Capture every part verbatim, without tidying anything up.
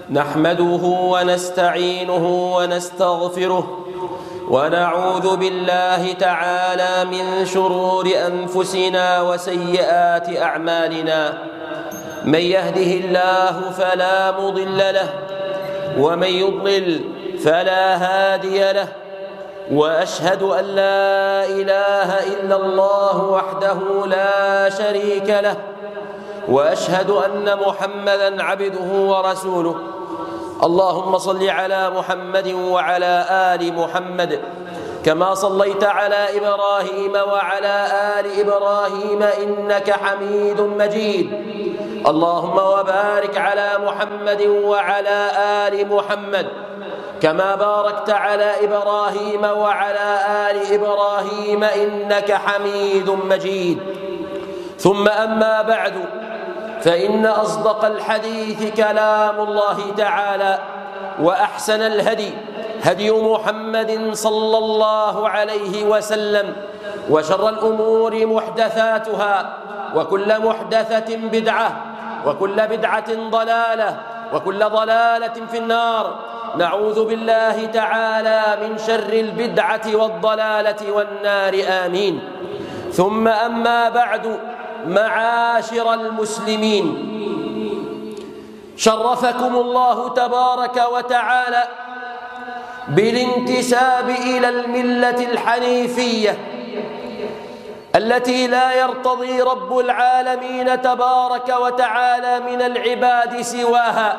نحمده ونستعينه ونستغفره ونعوذ بالله تعالى من شرور أنفسنا وسيئات أعمالنا. من يهده الله فلا مضل له ومن يضلل فلا هادي له، وأشهد أن لا إله إلا الله وحده لا شريك له، وأشهد أن محمدًا عبده ورسوله. اللهم صل على محمد وعلى آل محمد كما صليت على إبراهيم وعلى آل إبراهيم إنك حميد مجيد. اللهم وبارك على محمد وعلى آل محمد كما باركت على إبراهيم وعلى آل إبراهيم إنك حميد مجيد. ثم أما بعد، فإن أصدق الحديث كلام الله تعالى، وأحسن الهدي هدي محمد صلى الله عليه وسلم، وشر الأمور محدثاتها، وكل محدثة بدعة، وكل بدعة ضلالة، وكل ضلالة في النار. نعوذ بالله تعالى من شر البدعة والضلالة والنار، آمين. ثم أما بعد، معاشر المسلمين، شرفكم الله تبارك وتعالى بالانتساب إلى الملة الحنيفية التي لا يرتضي رب العالمين تبارك وتعالى من العباد سواها.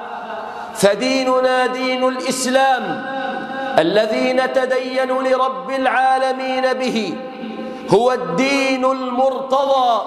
فديننا دين الإسلام الذي نتدين لرب العالمين به هو الدين المرتضى،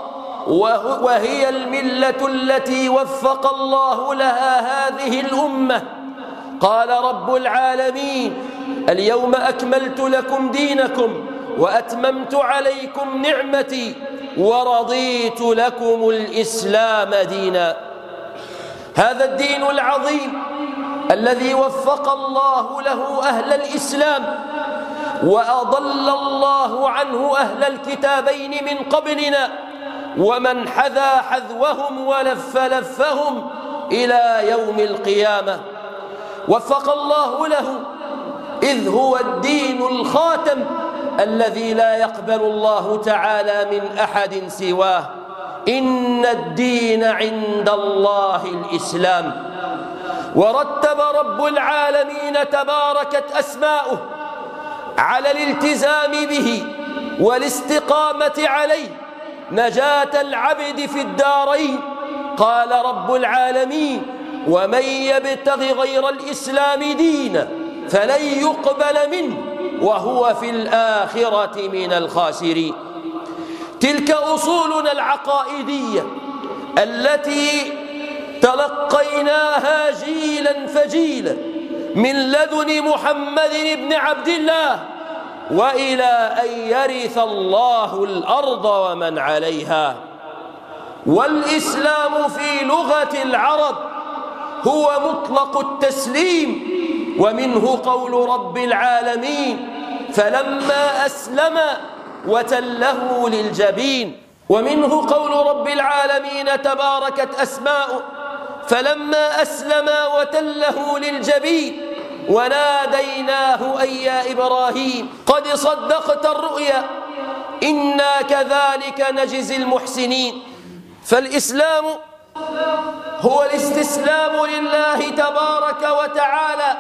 وهي الملة التي وفق الله لها هذه الأمة. قال رب العالمين: اليوم أكملت لكم دينكم وأتممت عليكم نعمتي ورضيت لكم الإسلام دينا. هذا الدين العظيم الذي وفق الله له أهل الإسلام، وأضل الله عنه أهل الكتابين من قبلنا، ومن حذا حذوهم ولف لفهم إلى يوم القيامة. وفق الله له إذ هو الدين الخاتم الذي لا يقبل الله تعالى من أحد سواه. إن الدين عند الله الإسلام. ورتب رب العالمين تباركت أسماؤه على الالتزام به والاستقامة عليه نجاة العبد في الدارين. قال رب العالمين: ومن يبتغ غير الإسلام دينا فلن يقبل منه وهو في الآخرة من الخاسرين. تلك أصولنا العقائدية التي تلقيناها جيلا فجيلا من لدن محمد بن عبد الله، وإلى أن يرث الله الأرض ومن عليها. والإسلام في لغة العرب هو مطلق التسليم، ومنه قول رب العالمين: فلما أسلم وتله للجبين. ومنه قول رب العالمين تباركت أسماؤه: فلما أسلم وتله للجبين وناديناه أي يا إبراهيم قد صدقت الرؤيا إنا كذلك نجزي المحسنين. فالإسلام هو الاستسلام لله تبارك وتعالى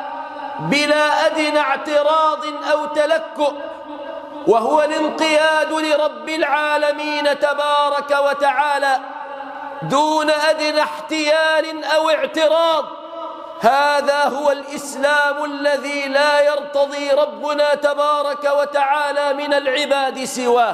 بلا أدنى اعتراض أو تلكؤ، وهو الانقياد لرب العالمين تبارك وتعالى دون أدنى احتيال أو اعتراض. هذا هو الإسلام الذي لا يرتضي ربنا تبارك وتعالى من العباد سواه.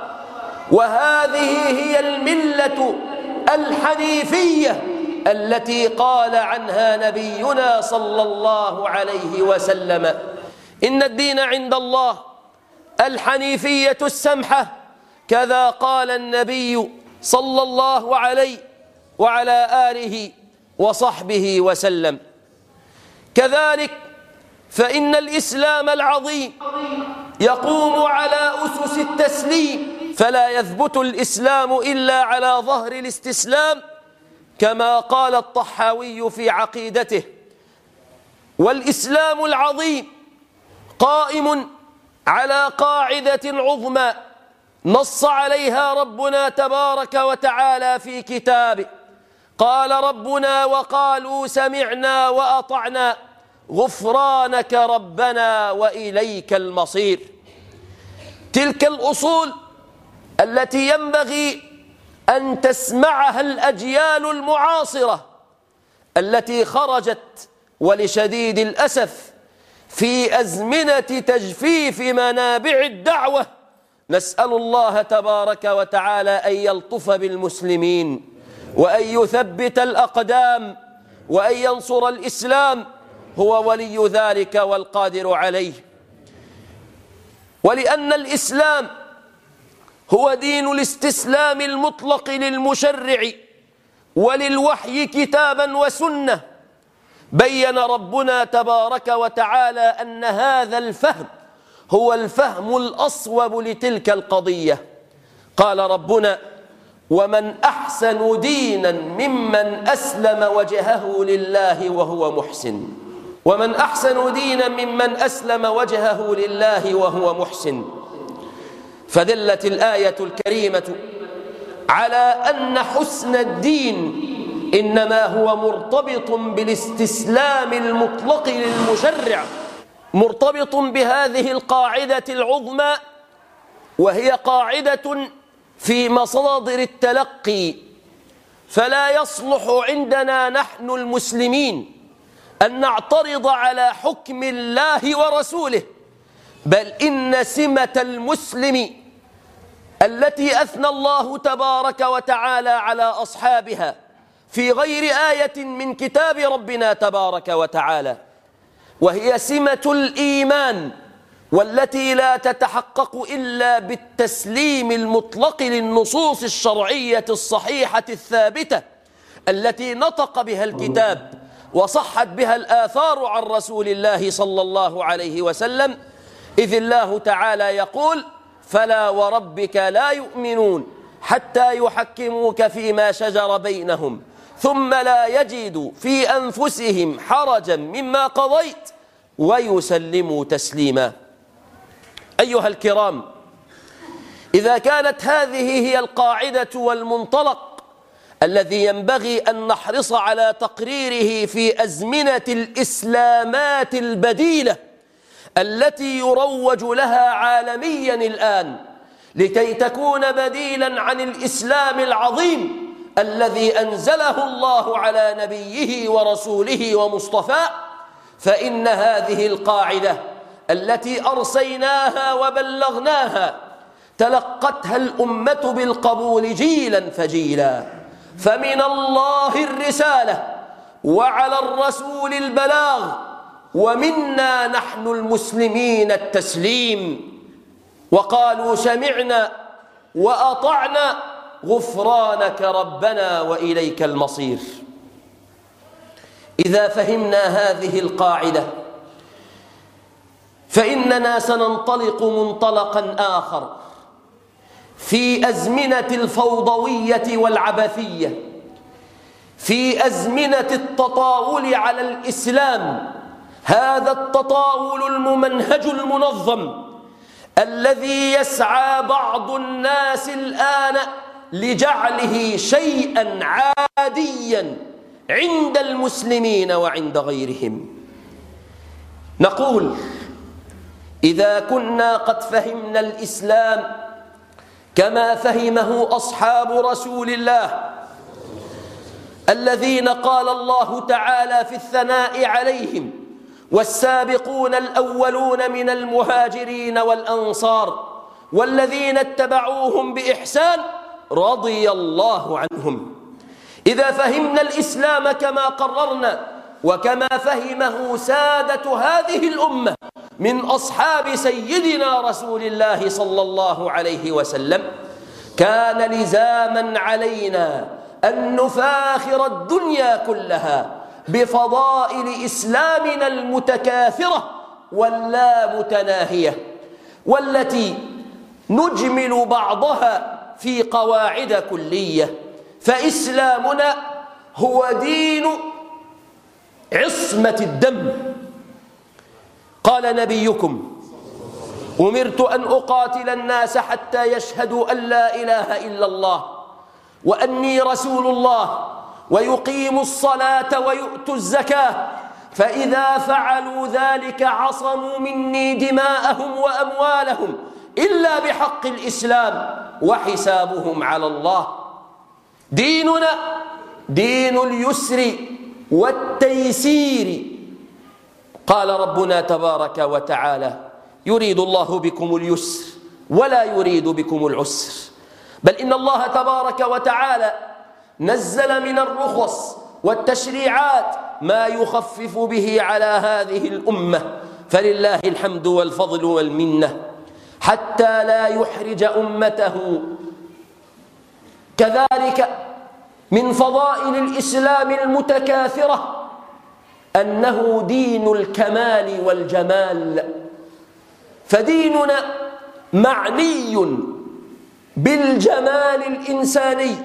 وهذه هي الملة الحنيفية التي قال عنها نبينا صلى الله عليه وسلم: إن الدين عند الله الحنيفية السمحة. كذا قال النبي صلى الله عليه وعلى آله وصحبه وسلم. كذلك فإن الإسلام العظيم يقوم على أسس التسليم، فلا يثبت الإسلام إلا على ظهر الاستسلام كما قال الطحاوي في عقيدته: والإسلام العظيم قائم على قاعدة عظمى نص عليها ربنا تبارك وتعالى في كتابه. قال ربنا: وقالوا سمعنا وأطعنا غفرانك ربنا وإليك المصير. تلك الأصول التي ينبغي أن تسمعها الأجيال المعاصرة التي خرجت ولشديد الأسف في أزمنة تجفيف منابع الدعوة. نسأل الله تبارك وتعالى أن يلطف بالمسلمين وأن يثبت الأقدام وأن ينصر الإسلام، هو ولي ذلك والقادر عليه. ولأن الإسلام هو دين الاستسلام المطلق للمشرع وللوحي كتابا وسنة، بين ربنا تبارك وتعالى أن هذا الفهم هو الفهم الأصوب لتلك القضية. قال ربنا: ومن أحسن دينا ممن أسلم وجهه لله وهو محسن. ومن أحسن دينا ممن أسلم وجهه لله وهو محسن. فدلت الآية الكريمة على أن حسن الدين إنما هو مرتبط بالاستسلام المطلق للمشرع، مرتبط بهذه القاعدة العظمى، وهي قاعدة في مصادر التلقي. فلا يصلح عندنا نحن المسلمين أن نعترض على حكم الله ورسوله، بل إن سمة المسلم التي أثنى الله تبارك وتعالى على أصحابها في غير آية من كتاب ربنا تبارك وتعالى، وهي سمة الإيمان، والتي لا تتحقق إلا بالتسليم المطلق للنصوص الشرعية الصحيحة الثابتة التي نطق بها الكتاب وصحت بها الآثار عن رسول الله صلى الله عليه وسلم. إذ الله تعالى يقول: فلا وربك لا يؤمنون حتى يحكموك فيما شجر بينهم ثم لا يجدوا في أنفسهم حرجا مما قضيت ويسلموا تسليما. أيها الكرام، إذا كانت هذه هي القاعدة والمنطلق الذي ينبغي أن نحرص على تقريره في أزمنة الإسلامات البديلة التي يروج لها عالميا الآن لكي تكون بديلا عن الإسلام العظيم الذي أنزله الله على نبيه ورسوله ومصطفاه، فإن هذه القاعدة التي أرسيناها وبلغناها تلقتها الأمة بالقبول جيلا فجيلا. فمن الله الرسالة وعلى الرسول البلاغ، ومنا نحن المسلمين التسليم. وقالوا سمعنا وأطعنا غفرانك ربنا وإليك المصير. إذا فهمنا هذه القاعدة فإننا سننطلق منطلقا آخر في أزمنة الفوضوية والعبثية، في أزمنة التطاول على الإسلام، هذا التطاول الممنهج المنظم الذي يسعى بعض الناس الآن لجعله شيئا عاديا عند المسلمين وعند غيرهم. نقول: إذا كنا قد فهمنا الإسلام كما فهمه أصحاب رسول الله الذين قال الله تعالى في الثناء عليهم: والسابقون الأولون من المهاجرين والأنصار والذين اتبعوهم بإحسان رضي الله عنهم. إذا فهمنا الإسلام كما قررنا وكما فهمه سادة هذه الأمة من أصحاب سيدنا رسول الله صلى الله عليه وسلم، كان لزاما علينا أن نفاخر الدنيا كلها بفضائل إسلامنا المتكاثرة واللا متناهية، والتي نجمل بعضها في قواعد كلية. فإسلامنا هو دين عصمة الدم. قال نبيكم: أمرت أن أقاتل الناس حتى يشهدوا أن لا إله إلا الله وأني رسول الله ويقيموا الصلاة ويؤتوا الزكاة، فإذا فعلوا ذلك عصموا مني دماءهم وأموالهم إلا بحق الإسلام وحسابهم على الله. ديننا دين اليسر والتيسير. قال ربنا تبارك وتعالى: يريد الله بكم اليسر ولا يريد بكم العسر، بل إن الله تبارك وتعالى نزل من الرخص والتشريعات ما يخفف به على هذه الأمة، فلله الحمد والفضل والمنة، حتى لا يحرج أمته. كذلك من فضائل الإسلام المتكاثرة أنه دين الكمال والجمال، فديننا معني بالجمال الإنساني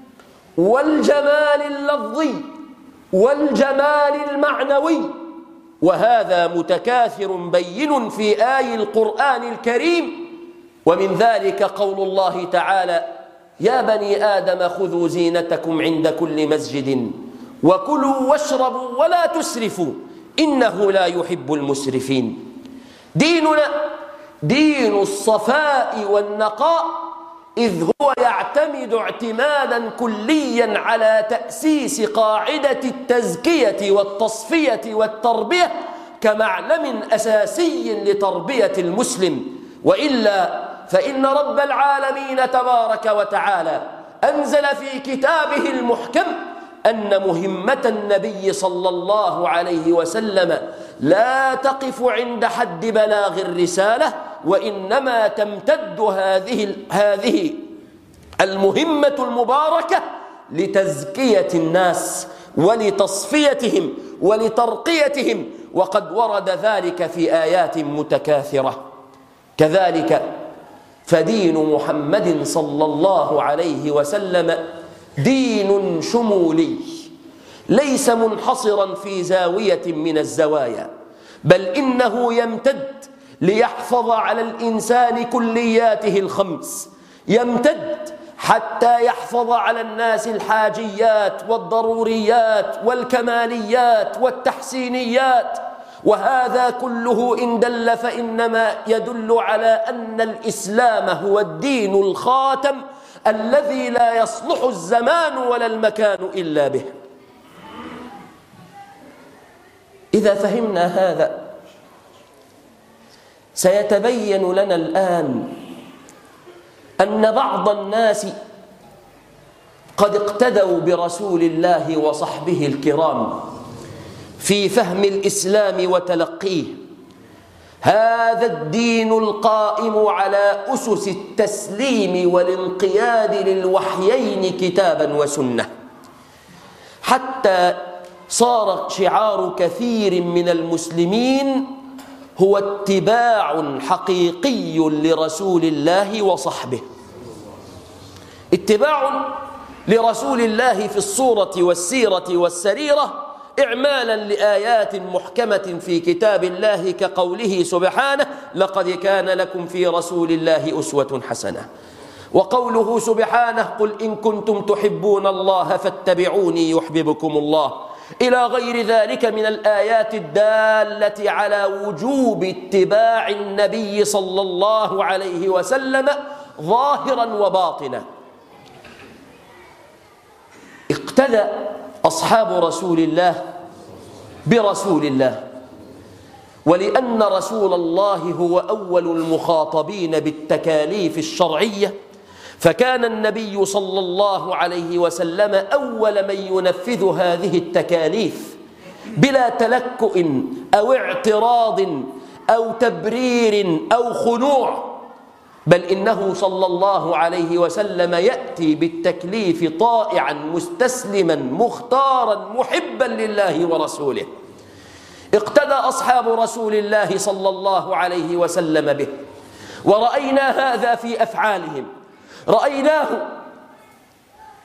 والجمال اللفظي والجمال المعنوي، وهذا متكاثر بين في آي القرآن الكريم. ومن ذلك قول الله تعالى: يا بني آدم خذوا زينتكم عند كل مسجد وكلوا واشربوا ولا تسرفوا إنه لا يحب المسرفين. ديننا دين الصفاء والنقاء، إذ هو يعتمد اعتمادا كليا على تأسيس قاعدة التزكية والتصفية والتربية كمعلم أساسي لتربية المسلم. وإلا فإن رب العالمين تبارك وتعالى أنزل في كتابه المحكم أن مهمة النبي صلى الله عليه وسلم لا تقف عند حد بلاغ الرسالة، وإنما تمتد هذه هذه المهمة المباركة لتزكية الناس ولتصفيتهم ولترقيتهم، وقد ورد ذلك في آيات متكاثرة. كذلك فدين محمد صلى الله عليه وسلم دين شمولي، ليس منحصرا في زاوية من الزوايا، بل إنه يمتد ليحفظ على الإنسان كلياته الخمس، يمتد حتى يحفظ على الناس الحاجيات والضروريات والكماليات والتحسينيات. وهذا كله إن دل فإنما يدل على أن الإسلام هو الدين الخاتم الذي لا يصلح الزمان ولا المكان إلا به. إذا فهمنا هذا سيتبين لنا الآن أن بعض الناس قد اقتدوا برسول الله وصحبه الكرام في فهم الإسلام وتلقيه. هذا الدين القائم على أسس التسليم والانقياد للوحيين كتابا وسنة، حتى صار شعار كثير من المسلمين هو اتباع حقيقي لرسول الله وصحبه. اتباع لرسول الله في الصورة والسيرة والسريرة إعمالا لآيات محكمة في كتاب الله كقوله سبحانه: لقد كان لكم في رسول الله أسوة حسنة، وقوله سبحانه: قل إن كنتم تحبون الله فاتبعوني يحببكم الله، إلى غير ذلك من الآيات الدالة على وجوب اتباع النبي صلى الله عليه وسلم ظاهرا وباطنا. اقتدى أصحاب رسول الله برسول الله، ولأن رسول الله هو أول المخاطبين بالتكاليف الشرعية، فكان النبي صلى الله عليه وسلم أول من ينفذ هذه التكاليف بلا تلكؤ أو اعتراض أو تبرير أو خنوع، بل إنه صلى الله عليه وسلم يأتي بالتكليف طائعا مستسلما مختارا محبا لله ورسوله. اقتدى أصحاب رسول الله صلى الله عليه وسلم به، ورأينا هذا في أفعالهم. رأيناه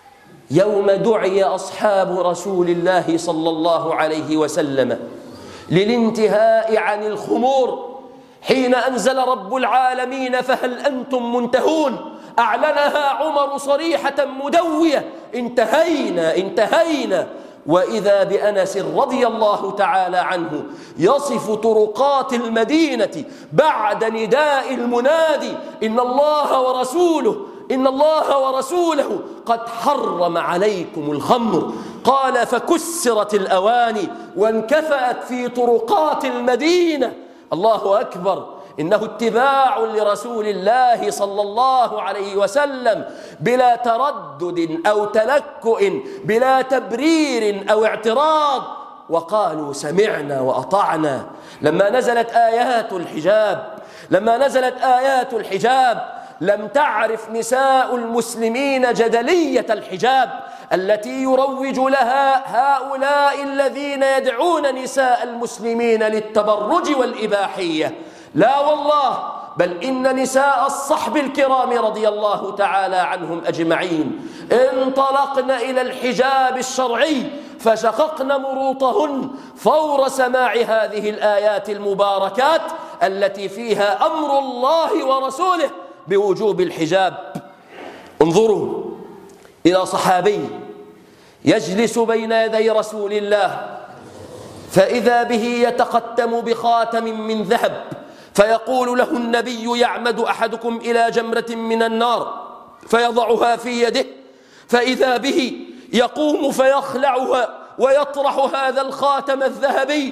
يوم دعي أصحاب رسول الله صلى الله عليه وسلم للانتهاء عن الخمور حين أنزل رب العالمين فهل أنتم منتهون، أعلنها عمر صريحة مدوية: انتهينا انتهينا. وإذا بأنس رضي الله تعالى عنه يصف طرقات المدينة بعد نداء المنادي: إن الله ورسوله إن الله ورسوله قد حرم عليكم الخمر، قال: فكسرت الأواني وانكفأت في طرقات المدينة. الله أكبر، إنه اتباع لرسول الله صلى الله عليه وسلم بلا تردد أو تلكؤ، بلا تبرير أو اعتراض. وقالوا: سمعنا وأطعنا. لما نزلت آيات الحجاب لما نزلت آيات الحجاب لم تعرف نساء المسلمين جدلية الحجاب التي يروج لها هؤلاء الذين يدعون نساء المسلمين للتبرج والإباحية. لا والله، بل إن نساء الصحب الكرام رضي الله تعالى عنهم أجمعين انطلقن إلى الحجاب الشرعي فشققن مروطهن فور سماع هذه الآيات المباركات التي فيها أمر الله ورسوله بوجوب الحجاب. انظروا إلى صحابي يجلس بين يدي رسول الله فإذا به يتختم بخاتم من ذهب، فيقول له النبي: يعمد أحدكم إلى جمرة من النار فيضعها في يده، فإذا به يقوم فيخلعها ويطرح هذا الخاتم الذهبي.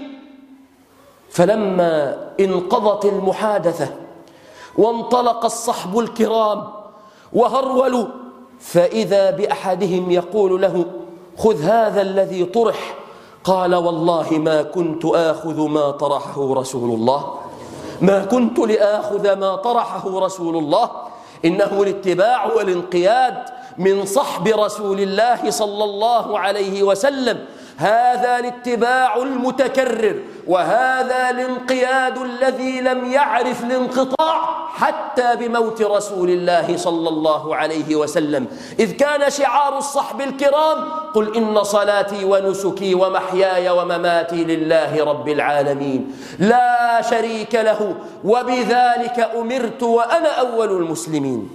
فلما انقضت المحادثة وانطلق الصحب الكرام وهرولوا، فإذا بأحدهم يقول له: خذ هذا الذي طرح. قال: والله ما كنت آخذ ما طرحه رسول الله، ما كنت لآخذ ما طرحه رسول الله. إنه الاتباع والانقياد من صحب رسول الله صلى الله عليه وسلم، هذا الاتباع المتكرر وهذا الانقياد الذي لم يعرف الانقطاع حتى بموت رسول الله صلى الله عليه وسلم، إذ كان شعار الصحب الكرام: قل إن صلاتي ونسكي ومحياي ومماتي لله رب العالمين لا شريك له وبذلك أمرت وأنا أول المسلمين.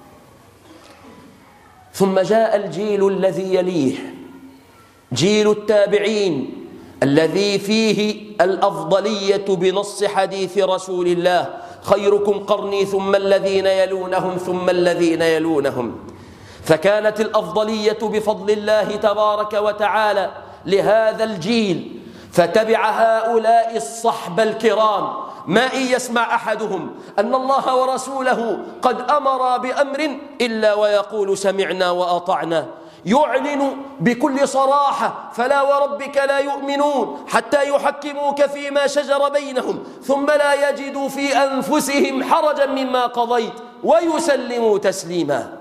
ثم جاء الجيل الذي يليه، جيل التابعين الذي فيه الأفضلية بنص حديث رسول الله: خيركم قرني ثم الذين يلونهم ثم الذين يلونهم. فكانت الأفضلية بفضل الله تبارك وتعالى لهذا الجيل، فتبع هؤلاء الصحب الكرام ما إن يسمع أحدهم أن الله ورسوله قد أمر بأمر إلا ويقول: سمعنا وأطعنا. يعلن بكل صراحة: فلا وربك لا يؤمنون حتى يحكموك فيما شجر بينهم ثم لا يجدوا في أنفسهم حرجا مما قضيت ويسلموا تسليما.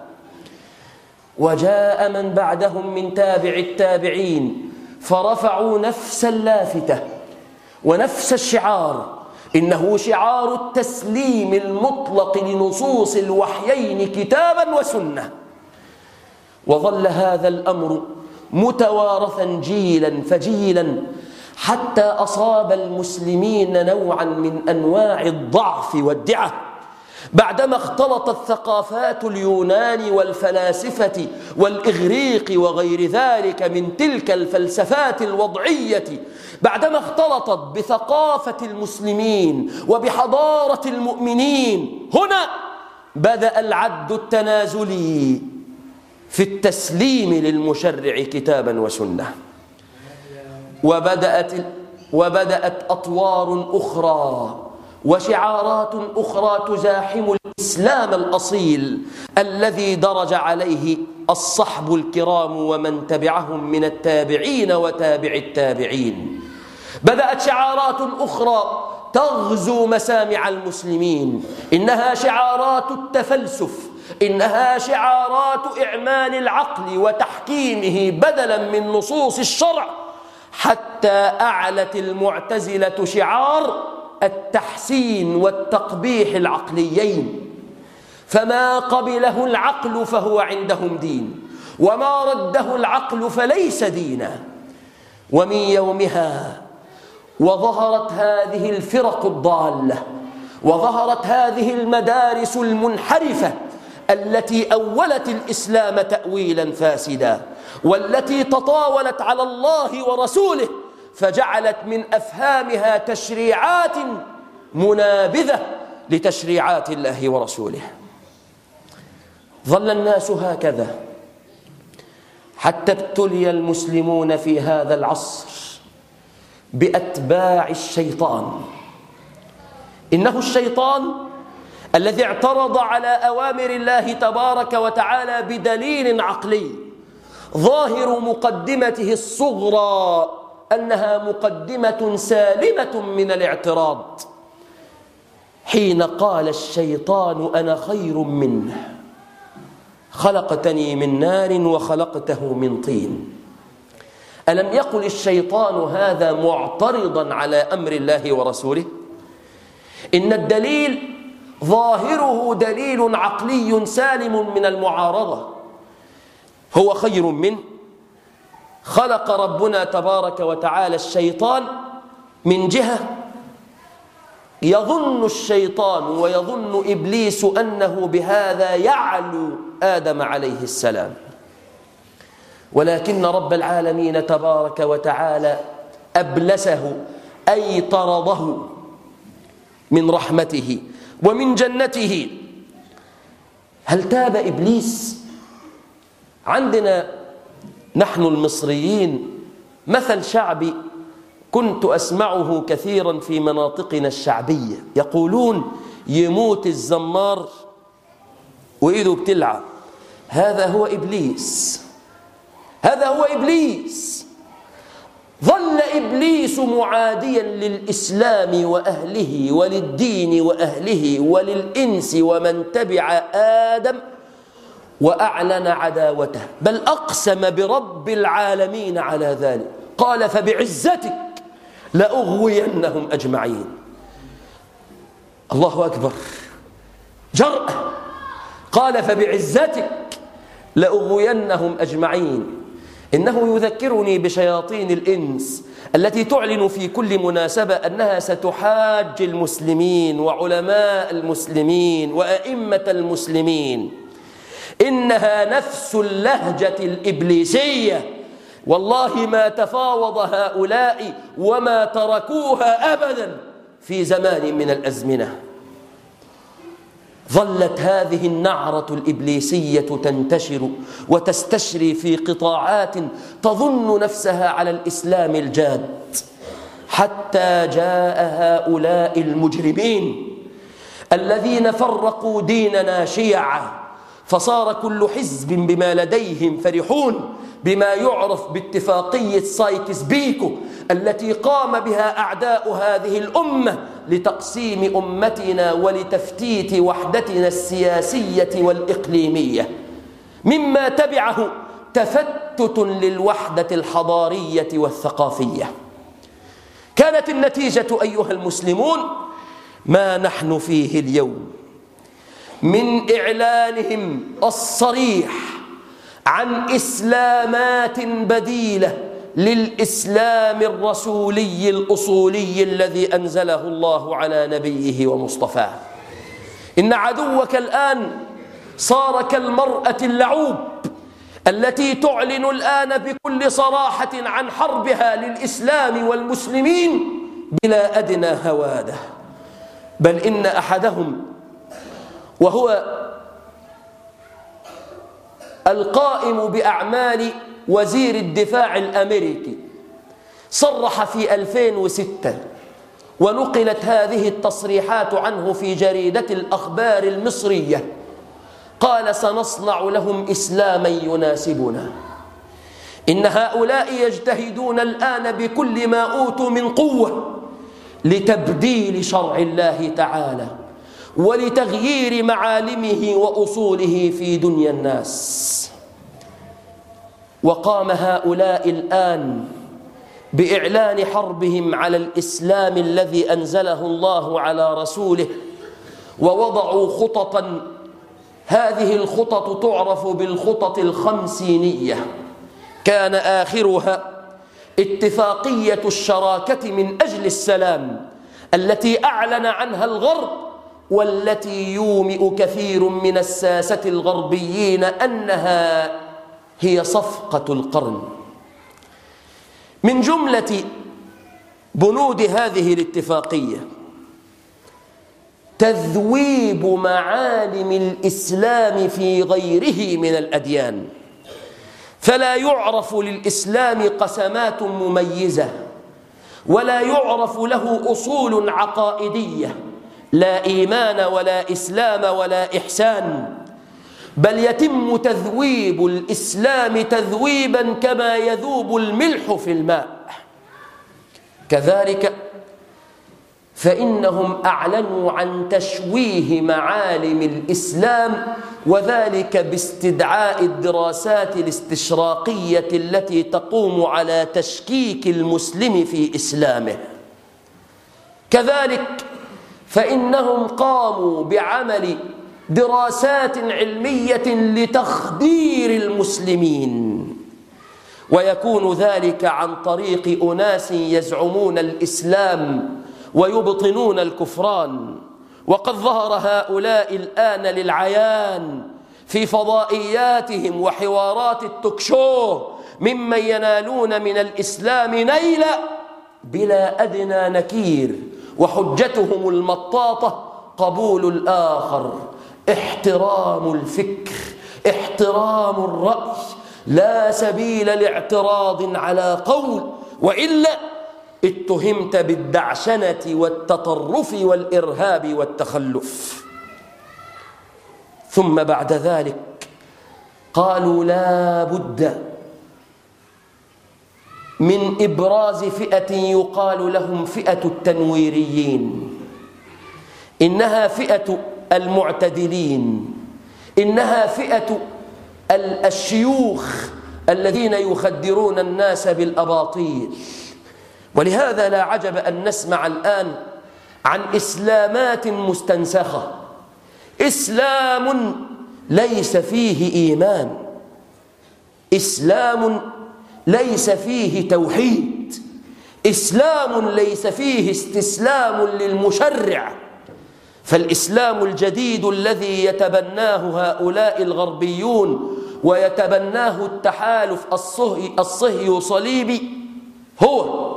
وجاء من بعدهم من تابع التابعين فرفعوا نفس اللافتة ونفس الشعار، إنه شعار التسليم المطلق لنصوص الوحيين كتابا وسنة. وظل هذا الأمر متوارثا جيلا فجيلا حتى أصاب المسلمين نوعا من أنواع الضعف والدعة، بعدما اختلطت ثقافات اليونان والفلاسفة والإغريق وغير ذلك من تلك الفلسفات الوضعية، بعدما اختلطت بثقافة المسلمين وبحضارة المؤمنين. هنا بدأ العد التنازلي في التسليم للمشرع كتابا وسنة، وبدأت, وبدأت أطوار أخرى وشعارات أخرى تزاحم الإسلام الأصيل الذي درج عليه الصحب الكرام ومن تبعهم من التابعين وتابع التابعين. بدأت شعارات أخرى تغزو مسامع المسلمين، إنها شعارات التفلسف، إنها شعارات إعمال العقل وتحكيمه بدلا من نصوص الشرع، حتى أعلت المعتزلة شعار التحسين والتقبيح العقليين، فما قبله العقل فهو عندهم دين، وما رده العقل فليس دينا. ومن يومها وظهرت هذه الفرق الضالة، وظهرت هذه المدارس المنحرفة التي أولت الإسلام تأويلا فاسدا، والتي تطاولت على الله ورسوله فجعلت من أفهامها تشريعات منابذة لتشريعات الله ورسوله. ظل الناس هكذا حتى ابتلي المسلمون في هذا العصر بأتباع الشيطان. إنه الشيطان الذي اعترض على أوامر الله تبارك وتعالى بدليل عقلي، ظاهر مقدمته الصغرى أنها مقدمة سالمة من الاعتراض، حين قال الشيطان أنا خير منه خلقتني من نار وخلقته من طين. ألم يقل الشيطان هذا معترضا على أمر الله ورسوله؟ إن الدليل ظاهره دليل عقلي سالم من المعارضة. هو خير منه. خلق ربنا تبارك وتعالى الشيطان من جهة يظن الشيطان ويظن إبليس أنه بهذا يعلو آدم عليه السلام، ولكن رب العالمين تبارك وتعالى أبلسه أي طرده من رحمته ومن جنته. هل تاب إبليس؟ عندنا نحن المصريين مثل شعبي كنت أسمعه كثيرا في مناطقنا الشعبية، يقولون يموت الزمار وإيده بتلعب، هذا هو إبليس، هذا هو إبليس. ظل إبليس معاديا للإسلام وأهله وللدين وأهله وللإنس ومن تبع آدم، وأعلن عداوته، بل أقسم برب العالمين على ذلك، قال فبعزتك لأغوينهم أجمعين. الله أكبر، جرأة، قال فبعزتك لأغوينهم أجمعين. إنه يذكرني بشياطين الإنس التي تعلن في كل مناسبة أنها ستحاج المسلمين وعلماء المسلمين وأئمة المسلمين. إنها نفس اللهجة الإبليسية، والله ما تفاوض هؤلاء وما تركوها أبدا في زمان من الأزمنة. ظلت هذه النعرة الإبليسية تنتشر وتستشري في قطاعات تظن نفسها على الإسلام الجاد، حتى جاء هؤلاء المجرمين الذين فرقوا ديننا شيعا، فصار كل حزب بما لديهم فرحون، بما يعرف باتفاقية سايكس بيكو التي قام بها أعداء هذه الأمة لتقسيم أمتنا ولتفتيت وحدتنا السياسية والإقليمية، مما تبعه تفتت للوحدة الحضارية والثقافية. كانت النتيجة أيها المسلمون ما نحن فيه اليوم من إعلانهم الصريح عن إسلامات بديلة للإسلام الرسولي الأصولي الذي أنزله الله على نبيه ومصطفاه. إن عدوك الآن صار كالمرأة اللعوب التي تعلن الآن بكل صراحة عن حربها للإسلام والمسلمين بلا أدنى هوادة، بل إن أحدهم وهو القائم بأعمال وزير الدفاع الأمريكي صرح في ألفين وستة، ونقلت هذه التصريحات عنه في جريدة الأخبار المصرية، قال سنصنع لهم إسلاما يناسبنا. إن هؤلاء يجتهدون الآن بكل ما أوتوا من قوة لتبديل شرع الله تعالى ولتغيير معالمه وأصوله في دنيا الناس. وقام هؤلاء الآن بإعلان حربهم على الإسلام الذي أنزله الله على رسوله، ووضعوا خططا هذه الخطط تعرف بالخطط الخمسينية، كان آخرها اتفاقية الشراكة من أجل السلام التي أعلن عنها الغرب، والتي يومئ كثير من الساسة الغربيين أنها هي صفقة القرن. من جملة بنود هذه الاتفاقية تذويب معالم الإسلام في غيره من الأديان، فلا يعرف للإسلام قسمات مميزة، ولا يعرف له أصول عقائدية، لا إيمان ولا إسلام ولا إحسان، بل يتم تذويب الإسلام تذويبا كما يذوب الملح في الماء. كذلك فإنهم أعلنوا عن تشويه معالم الإسلام، وذلك باستدعاء الدراسات الاستشراقية التي تقوم على تشكيك المسلم في إسلامه. كذلك فإنهم قاموا بعمل دراسات علمية لتخدير المسلمين، ويكون ذلك عن طريق أناس يزعمون الإسلام ويبطنون الكفران. وقد ظهر هؤلاء الآن للعيان في فضائياتهم وحوارات التوكشو ممن ينالون من الإسلام نيلا بلا أدنى نكير، وحجتهم المطاطة قبول الآخر، احترام الفكر، احترام الرأي، لا سبيل لاعتراض على قول، وإلا اتهمت بالدعشنة والتطرف والإرهاب والتخلف. ثم بعد ذلك قالوا لا بد من إبراز فئة يقال لهم فئة التنويريين، إنها فئة المعتدلين، إنها فئة الشيوخ الذين يخدرون الناس بالأباطيل. ولهذا لا عجب أن نسمع الآن عن إسلامات مستنسخة، إسلام ليس فيه إيمان، إسلام ليس فيه توحيد، إسلام ليس فيه استسلام للمشرع. فالإسلام الجديد الذي يتبناه هؤلاء الغربيون ويتبناه التحالف الصهيوني صليبي هو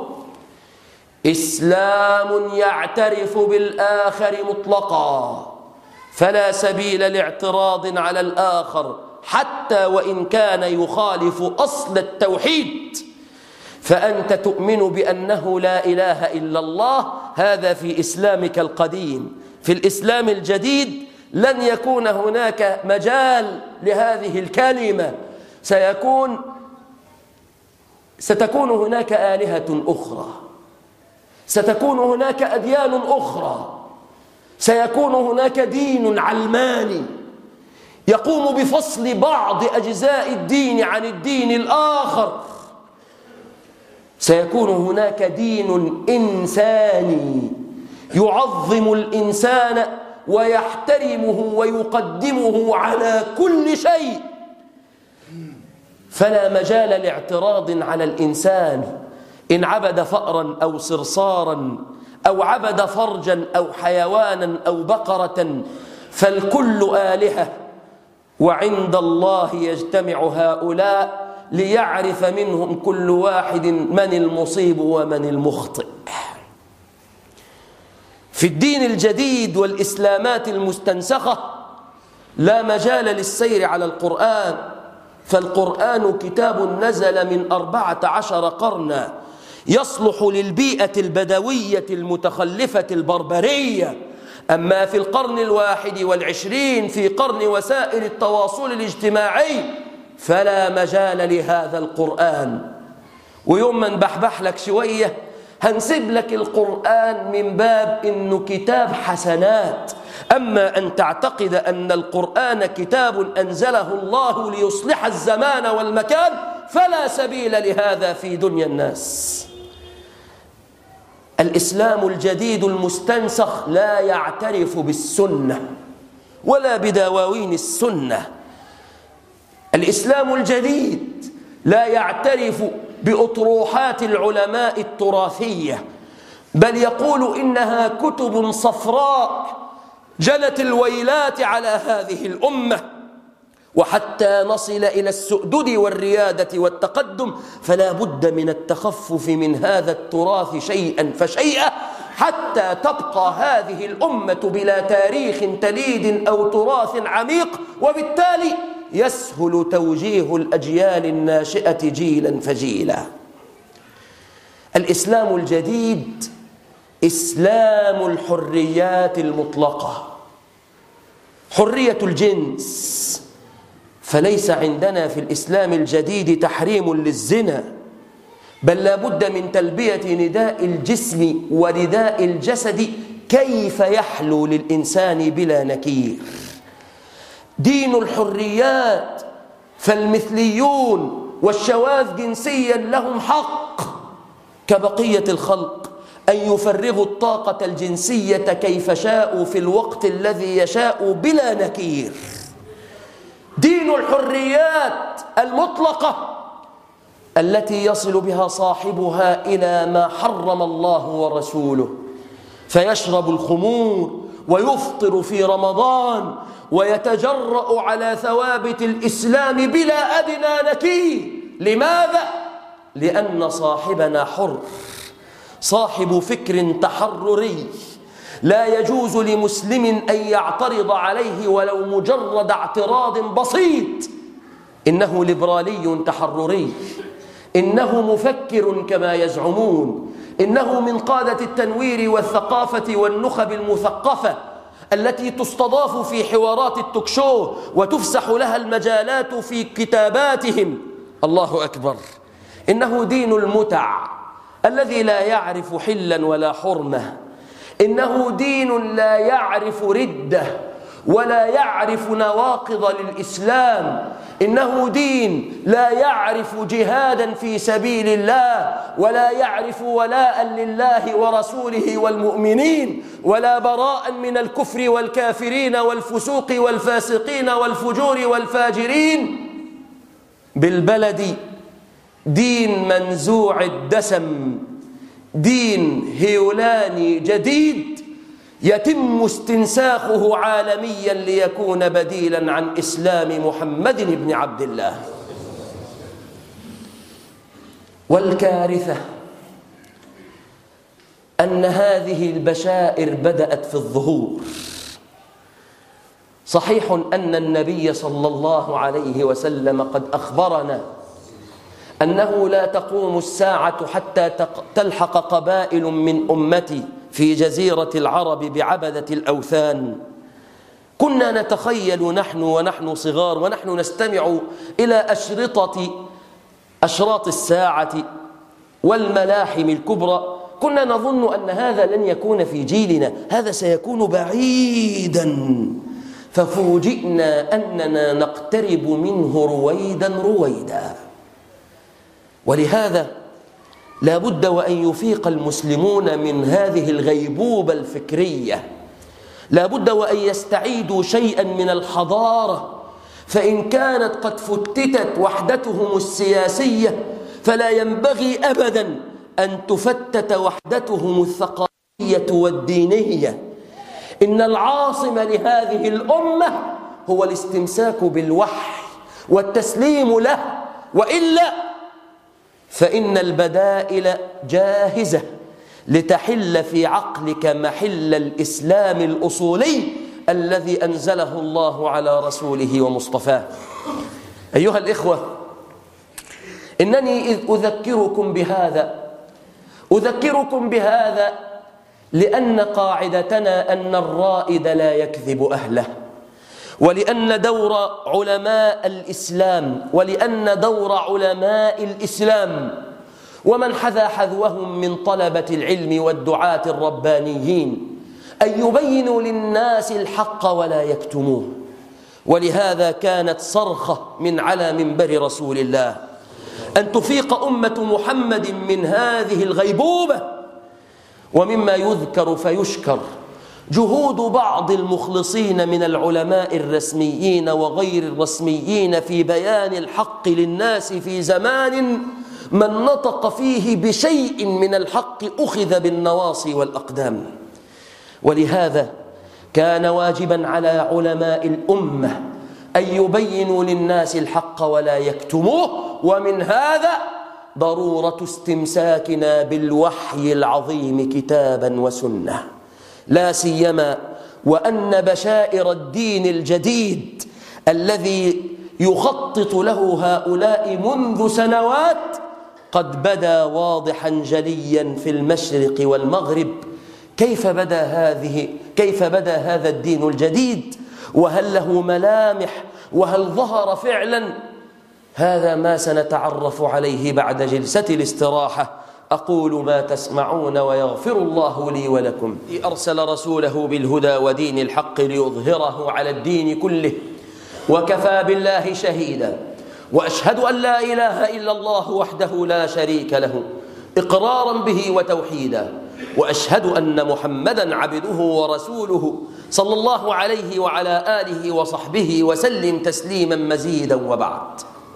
إسلام يعترف بالآخر مطلقا، فلا سبيل لاعتراض على الآخر حتى وإن كان يخالف أصل التوحيد. فأنت تؤمن بأنه لا إله إلا الله، هذا في إسلامك القديم. في الإسلام الجديد لن يكون هناك مجال لهذه الكلمة، سيكون ستكون هناك آلهة أخرى، ستكون هناك أديان أخرى، سيكون هناك دين علماني يقوم بفصل بعض أجزاء الدين عن الدين الآخر، سيكون هناك دين إنساني يعظم الإنسان ويحترمه ويقدمه على كل شيء، فلا مجال لاعتراض على الإنسان إن عبد فأرا أو صرصارا أو عبد فرجا أو حيوانا أو بقرة، فالكل آلهة، وعند الله يجتمع هؤلاء ليعرف منهم كل واحد من المصيب ومن المخطئ. في الدين الجديد والإسلامات المستنسخة لا مجال للسير على القرآن، فالقرآن كتاب نزل من أربعة عشر قرنا، يصلح للبيئة البدوية المتخلفة البربرية. أما في القرن الواحد والعشرين، في قرن وسائل التواصل الاجتماعي، فلا مجال لهذا القرآن. ويوم من بحبح لك شوية هنسيب لك القرآن من باب إنه كتاب حسنات، أما أن تعتقد أن القرآن كتاب أنزله الله ليصلح الزمان والمكان، فلا سبيل لهذا في دنيا الناس. الإسلام الجديد المستنسخ لا يعترف بالسنة، ولا بدواوين السنة. الإسلام الجديد لا يعترف بأطروحات العلماء التراثية، بل يقول إنها كتب صفراء جلت الويلات على هذه الأمة. وحتى نصل إلى السؤدد والريادة والتقدم فلا بد من التخفف من هذا التراث شيئا فشيئا، حتى تبقى هذه الأمة بلا تاريخ تليد أو تراث عميق، وبالتالي يسهل توجيه الأجيال الناشئة جيلا فجيلا. الإسلام الجديد إسلام الحريات المطلقة، حرية الجنس، فليس عندنا في الإسلام الجديد تحريم للزنا، بل لا بد من تلبية نداء الجسم ونداء الجسد كيف يحلو للإنسان بلا نكير. دين الحريات، فالمثليون والشواذ جنسيا لهم حق كبقية الخلق أن يفرغوا الطاقة الجنسية كيف شاءوا في الوقت الذي يشاء بلا نكير. دين الحريات المطلقة التي يصل بها صاحبها إلى ما حرم الله ورسوله، فيشرب الخمور ويفطر في رمضان ويتجرأ على ثوابت الإسلام بلا أدنى نكير. لماذا؟ لأن صاحبنا حر، صاحب فكر تحرري، لا يجوز لمسلم أن يعترض عليه ولو مجرد اعتراض بسيط. إنه ليبرالي تحرري، إنه مفكر كما يزعمون، إنه من قادة التنوير والثقافة والنخب المثقفة التي تستضاف في حوارات التوكشو وتفسح لها المجالات في كتاباتهم. الله أكبر. إنه دين المتع الذي لا يعرف حلا ولا حرمة، إنه دين لا يعرف ردة ولا يعرف نواقض للإسلام، إنه دين لا يعرف جهادا في سبيل الله ولا يعرف ولاء لله ورسوله والمؤمنين، ولا براء من الكفر والكافرين والفسوق والفاسقين والفجور والفاجرين. بالبلد دين منزوع الدسم، دين هيولاني جديد يتم استنساخه عالميا ليكون بديلا عن إسلام محمد بن عبد الله. والكارثة أن هذه البشائر بدأت في الظهور. صحيح أن النبي صلى الله عليه وسلم قد أخبرنا أنه لا تقوم الساعة حتى تلحق قبائل من أمتي في جزيرة العرب بعبدة الأوثان. كنا نتخيل نحن ونحن صغار ونحن نستمع إلى أشرطة أشراط الساعة والملاحم الكبرى، كنا نظن أن هذا لن يكون في جيلنا، هذا سيكون بعيدا، ففوجئنا أننا نقترب منه رويدا رويدا. ولهذا لا بد وأن يفيق المسلمون من هذه الغيبوبة الفكرية، لا بد وأن يستعيدوا شيئا من الحضارة، فإن كانت قد فتتت وحدتهم السياسية فلا ينبغي أبدا أن تفتت وحدتهم الثقافية والدينية. إن العاصم لهذه الأمة هو الاستمساك بالوحي والتسليم له، وإلا فإن البدائل جاهزة لتحل في عقلك محل الإسلام الأصولي الذي أنزله الله على رسوله ومصطفاه. أيها الإخوة، إنني إذ أذكركم بهذا أذكركم بهذا لأن قاعدتنا أن الرائد لا يكذب أهله، ولأن دور علماء الإسلام ولأن دور علماء الإسلام ومن حذا حذوهم من طلبة العلم والدعاة الربانيين أن يبينوا للناس الحق ولا يكتموه. ولهذا كانت صرخة من على منبر رسول الله أن تفيق أمة محمد من هذه الغيبوبة. ومما يذكر فيشكر جهود بعض المخلصين من العلماء الرسميين وغير الرسميين في بيان الحق للناس في زمان من نطق فيه بشيء من الحق أخذ بالنواصي والأقدام. ولهذا كان واجبا على علماء الأمة أن يبينوا للناس الحق ولا يكتموه، ومن هذا ضرورة استمساكنا بالوحي العظيم كتابا وسنة، لا سيما وأن بشائر الدين الجديد الذي يخطط له هؤلاء منذ سنوات قد بدا واضحا جليا في المشرق والمغرب. كيف بدا هذه كيف بدا هذا الدين الجديد؟ وهل له ملامح؟ وهل ظهر فعلا؟ هذا ما سنتعرف عليه بعد جلسة الاستراحة. أقول ما تسمعون ويغفر الله لي ولكم. أرسل رسوله بالهدى ودين الحق ليظهره على الدين كله، وكفى بالله شهيدا، وأشهد أن لا إله إلا الله وحده لا شريك له إقرارا به وتوحيدا، وأشهد أن محمدا عبده ورسوله صلى الله عليه وعلى آله وصحبه وسلم تسليما مزيدا. وبعد،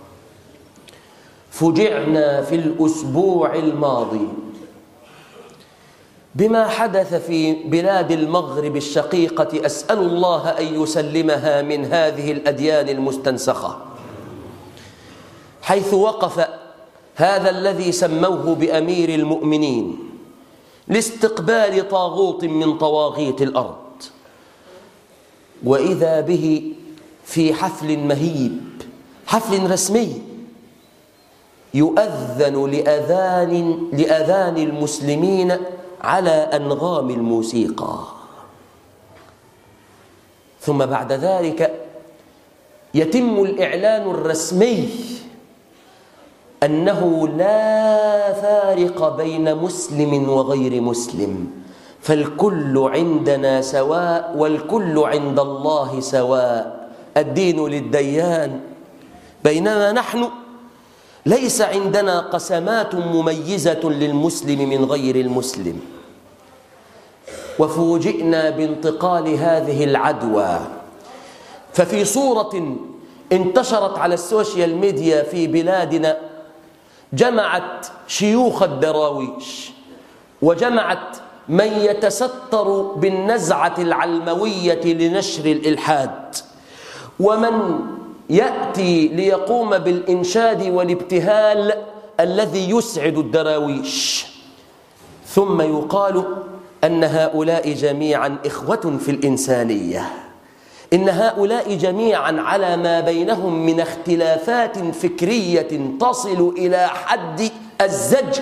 فجعنا في الأسبوع الماضي بما حدث في بلاد المغرب الشقيقة، أسأل الله أن يسلمها من هذه الأديان المستنسخة، حيث وقف هذا الذي سموه بأمير المؤمنين لاستقبال طاغوت من طواغيت الأرض، وإذا به في حفل مهيب، حفل رسمي يؤذن لأذان, لأذان المسلمين على أنغام الموسيقى، ثم بعد ذلك يتم الإعلان الرسمي أنه لا فارق بين مسلم وغير مسلم، فالكل عندنا سواء والكل عند الله سواء، الدين للديان. بينما نحن ليس عندنا قسمات مميزة للمسلم من غير المسلم. وفوجئنا بانتقال هذه العدوى، ففي صورة انتشرت على السوشيال ميديا في بلادنا جمعت شيوخ الدراويش، وجمعت من يتستر بالنزعة العلموية لنشر الإلحاد، ومن يأتي ليقوم بالإنشاد والابتهال الذي يسعد الدراويش، ثم يقال أن هؤلاء جميعا إخوة في الإنسانية، إن هؤلاء جميعا على ما بينهم من اختلافات فكرية تصل إلى حد الزجر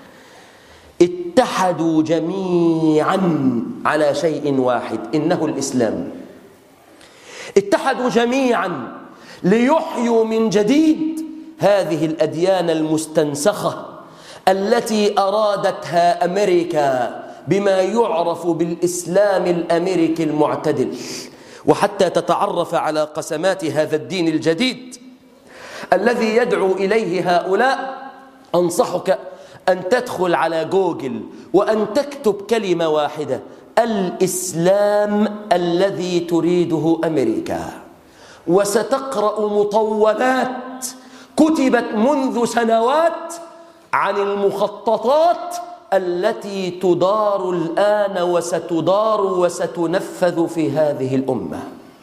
اتحدوا جميعا على شيء واحد، إنه الإسلام. اتحدوا جميعا ليحيوا من جديد هذه الأديان المستنسخة التي أرادتها أمريكا بما يعرف بالإسلام الأمريكي المعتدل. وحتى تتعرف على قسمات هذا الدين الجديد الذي يدعو إليه هؤلاء، أنصحك أن تدخل على جوجل وأن تكتب كلمة واحدة: الإسلام الذي تريده أمريكا، وستقرأ مطولات كتبت منذ سنوات عن المخططات التي تدار الآن وستدار وستنفذ في هذه الأمة.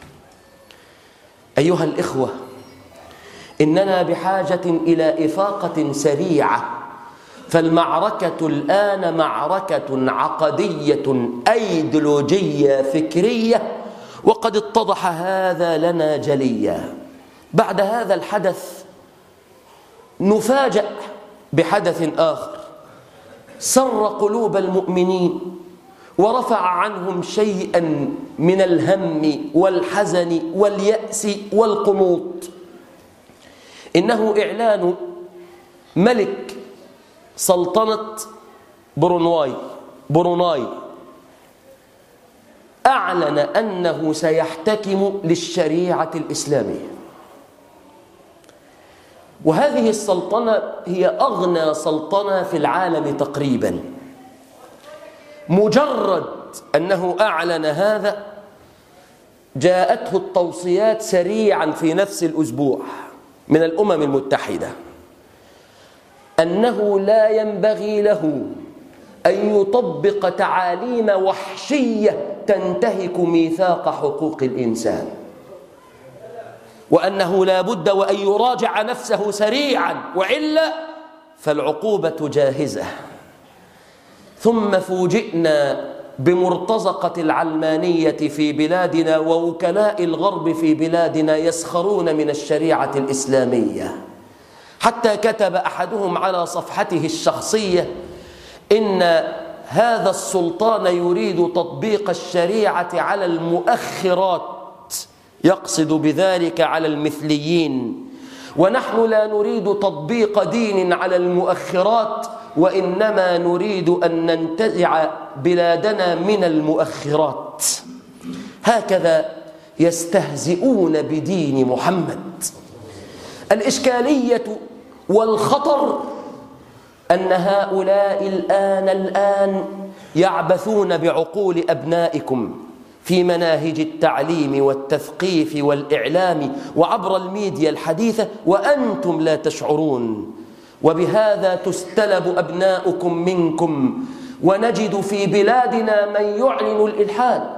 أيها الإخوة، إننا بحاجة إلى إفاقة سريعة، فالمعركة الآن معركة عقدية أيديولوجية فكرية، وقد اتضح هذا لنا جليا. بعد هذا الحدث نفاجأ بحدث آخر سر قلوب المؤمنين ورفع عنهم شيئا من الهم والحزن واليأس والقنوط. إنه إعلان ملك سلطنة برونواي بروناي أعلن أنه سيحتكم للشريعة الإسلامية، وهذه السلطنة هي أغنى سلطنة في العالم تقريبا. مجرد أنه أعلن هذا جاءته التوصيات سريعا في نفس الأسبوع من الأمم المتحدة أنه لا ينبغي له أن يطبق تعاليم وحشية تنتهك ميثاق حقوق الإنسان، وأنه لا بد وأن يراجع نفسه سريعا، وإلا فالعقوبة جاهزة. ثم فوجئنا بمرتزقة العلمانية في بلادنا ووكلاء الغرب في بلادنا يسخرون من الشريعة الإسلامية، حتى كتب أحدهم على صفحته الشخصية إن هذا السلطان يريد تطبيق الشريعة على المؤخرات، يقصد بذلك على المثليين، ونحن لا نريد تطبيق دين على المؤخرات، وإنما نريد أن ننتزع بلادنا من المؤخرات. هكذا يستهزئون بدين محمد. الإشكالية والخطر أن هؤلاء الآن الآن يعبثون بعقول أبنائكم في مناهج التعليم والتثقيف والإعلام وعبر الميديا الحديثة وأنتم لا تشعرون، وبهذا تستلب أبناؤكم منكم. ونجد في بلادنا من يعلن الإلحاد،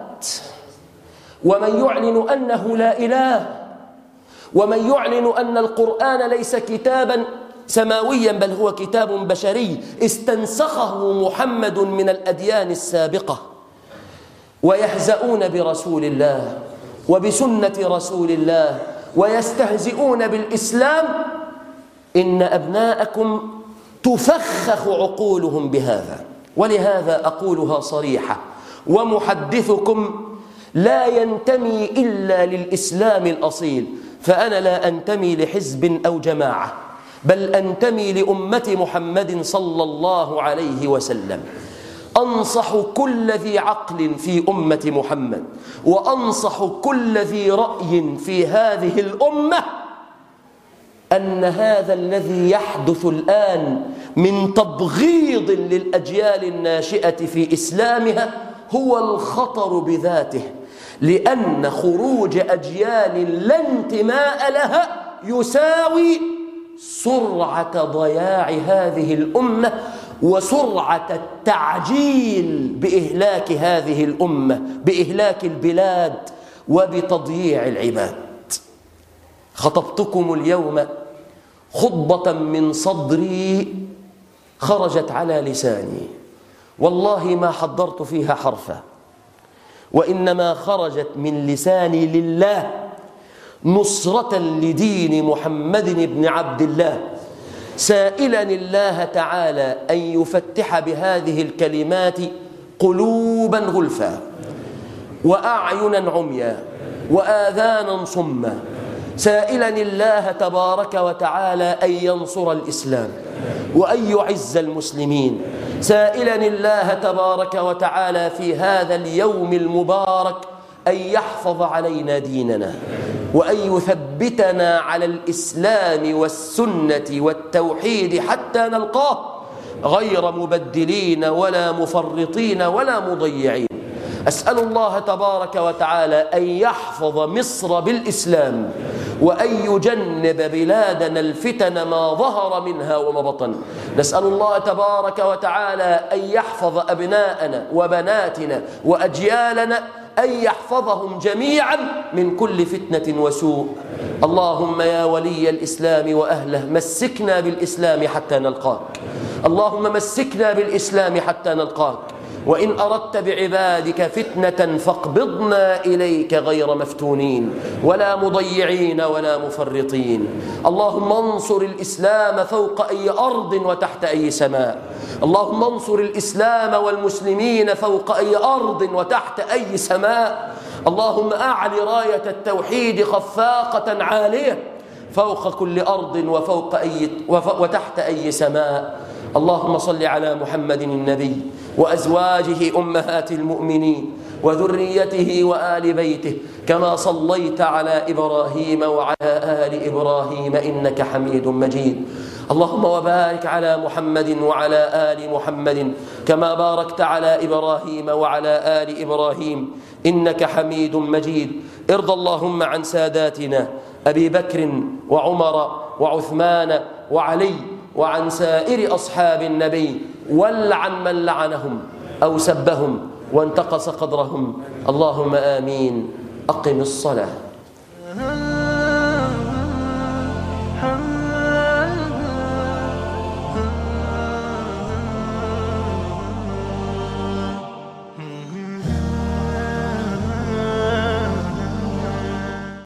ومن يعلن أنه لا إله، ومن يعلن أن القرآن ليس كتابا سماويا بل هو كتاب بشري استنسخه محمد من الأديان السابقة، ويهزؤون برسول الله وبسنة رسول الله ويستهزئون بالإسلام. إن أبناءكم تفخخ عقولهم بهذا، ولهذا أقولها صريحة، ومحدثكم لا ينتمي إلا للإسلام الأصيل، فأنا لا أنتمي لحزب أو جماعة، بل أنتمي لأمة محمد صلى الله عليه وسلم. أنصح كل ذي عقل في أمة محمد، وأنصح كل ذي رأي في هذه الأمة أن هذا الذي يحدث الآن من تبغيض للأجيال الناشئة في إسلامها هو الخطر بذاته، لأن خروج أجيال لا انتماء لها يساوي سرعة ضياع هذه الأمة وسرعة التعجيل بإهلاك هذه الأمة، بإهلاك البلاد وبتضييع العباد. خطبتكم اليوم خطبة من صدري خرجت على لساني، والله ما حضرت فيها حرفا، وإنما خرجت من لساني لله نصرة لدين محمد بن عبد الله، سائلا الله تعالى أن يفتح بهذه الكلمات قلوبا غلفا وأعينا عميا وآذانا صما، سائلا الله تبارك وتعالى أن ينصر الإسلام وأن يعز المسلمين، سائلا الله تبارك وتعالى في هذا اليوم المبارك أن يحفظ علينا ديننا وأن يثبتنا على الإسلام والسنة والتوحيد حتى نلقاه غير مبدلين ولا مفرطين ولا مضيعين. أسأل الله تبارك وتعالى أن يحفظ مصر بالإسلام وأن يجنب بلادنا الفتن ما ظهر منها وما بطن. نسأل الله تبارك وتعالى أن يحفظ أبناءنا وبناتنا وأجيالنا، أن يحفظهم جميعا من كل فتنة وسوء. اللهم يا ولي الإسلام وأهله مسكنا بالإسلام حتى نلقاك، اللهم مسكنا بالإسلام حتى نلقاك، وإن أردت بعبادك فتنة فاقبضنا إليك غير مفتونين ولا مضيعين ولا مفرطين. اللهم انصر الإسلام فوق أي أرض وتحت أي سماء، اللهم انصر الإسلام والمسلمين فوق أي أرض وتحت أي سماء. اللهم أعل راية التوحيد خفاقة عالية فوق كل أرض وفوق أي وتحت أي سماء. اللهم صل على محمد النبي وأزواجه أمهات المؤمنين وذريته وآل بيته كما صليت على إبراهيم وعلى آل إبراهيم إنك حميد مجيد. اللهم وبارك على محمد وعلى آل محمد كما باركت على إبراهيم وعلى آل إبراهيم إنك حميد مجيد. ارض اللهم عن ساداتنا أبي بكر وعمر وعثمان وعلي وعن سائر أصحاب النبي، ولعن من لعنهم أو سبهم وانتقص قدرهم. اللهم آمين. أقم الصلاة.